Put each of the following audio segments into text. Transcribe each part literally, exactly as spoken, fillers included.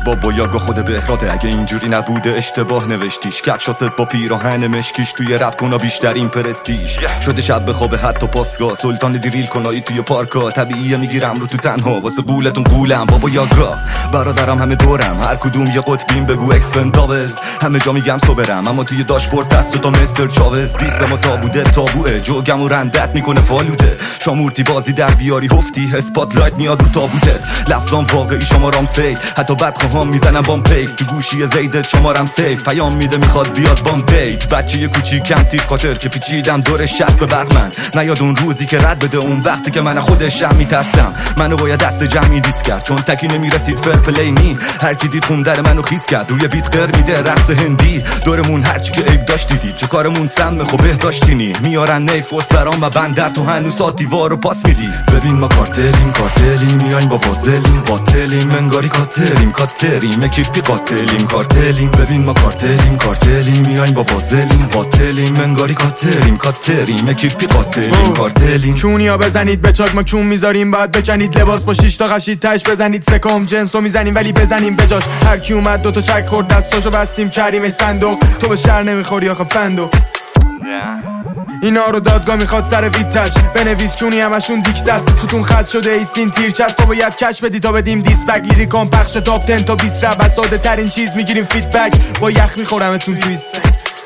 بابا یاگا خود بهراته، اگه اینجوری نبوده اشتباه نوشتیش. کفشاست با پیراهن مشکیش، توی رپ کنا بیشترین پرستیش. شده شب بخوابه حتی پاسگاه، سلطان دریل کنایی توی پارکا. طبیعیه میگیرم رو تو تنها، واسه قولتون قولم. بابا یاگا برادرم همه دورم، هر کدوم یه قطبیم بگو اکسپندابلز. همه جا میگم صبرم اما توی داشبورد دست تا مستر چاوز. دیس به ما تابوده تابوه، جوگم و رندت میکنه فالوده. شامورتی بازی در بیاری هفتی، اسپاتلایت میاد رو تابوتت. لفظام واقعی شمارام سیف، حتی بدخواهم میزنم بام پیک. تو گوشی زیدت شمارم سیف، پیام میده میخواد بیاد بام دیت. بچه یه کوچیکم تیر کاتر که پیچیدم دور شست به برق من. نیاد اون روزی که رد بده، اون وقتی که من خودشم میترسم. منو باید دست جمعی دیس کرد، چون تکی نمیرسید فر پلی نی. هر کی دید خون در منو خیس کرد، روی بیت قر میده رقص هندی. دورمون هرچی که عیب داشت دیدی، چه کارمون سم خو بهداشتینی. میارن نیفوس برام و بندر تو هنوز دیوارو پاس میدی. ببین ما کارتلیم کارتلیم، میایم با فاضلیم قاتلیم. انگاری کاتریم کاتریم، اکیپی قاتلیم کارتلیم. ببین ما کارتلیم کارتلیم، میایم با فاضلیم قاتلیم. انگاری کاتریم کاتریم، اکیپی قاتلیم کارتلیم. چونیا بزنید به چاک ما کون میذاریم، بعد بکنید لباس با شش تا قشید تاش بزنید. سکم جنسو میزنیم ولی بزنیم بجاش. هر کی اومد دو تا چک خورد دستاشو بستیم کریم صندوق. تو به شر نمیخوری آخه فندو. اینا رو دادگاه میخواد سر ویتش بنویس، چونی همشون دیکت است. توتون خط شده ای سین تیرچست. تو باید کش بدی تا بدیم دیسبک. لیریکام پخش تاپ تن تا بیست رب، از ساده ترین چیز میگیریم فیدبک. با یخ میخورمتون توی سک.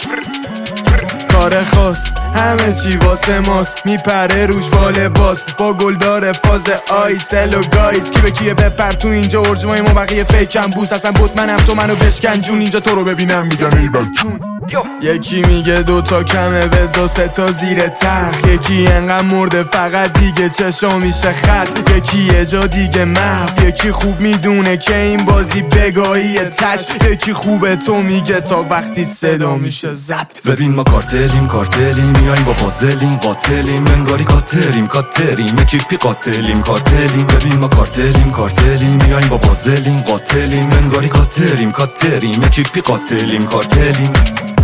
کار خاص همه چی واسه ماست، میپره روش با لباس. با گلدار فاز آیسل و گایز، کی به کیه بپر تو اینجا. ارجمای ما بقیه فیکم بوس، اصلا بطمنم تو منو بشکن جون. اینجا تو رو ببینم میگن ایول کون. یکی میگه دوتا کمه وزا سه تا زیر تخت. یکی انقدر مرده فقط دیگه چشا میشه خط. یکی یه جا دیگه محو، یکی خوب میدونه که این بازی بگاهی تش. یکی خوبه تو میگه تا وقتی صدا میشه ضبط. ببین ما کارتلیم کارتلیم، میایم با فاضلیم قاتلیم. انگاری کاتریم کاتریم، اکیپی قاتلیم کارتلیم. ببین ما کارتلیم کارتلیم، میایم با فاضلیم قاتلیم. انگاری کاتریم کاتریم، اکیپی قاتلیم کارتلیم.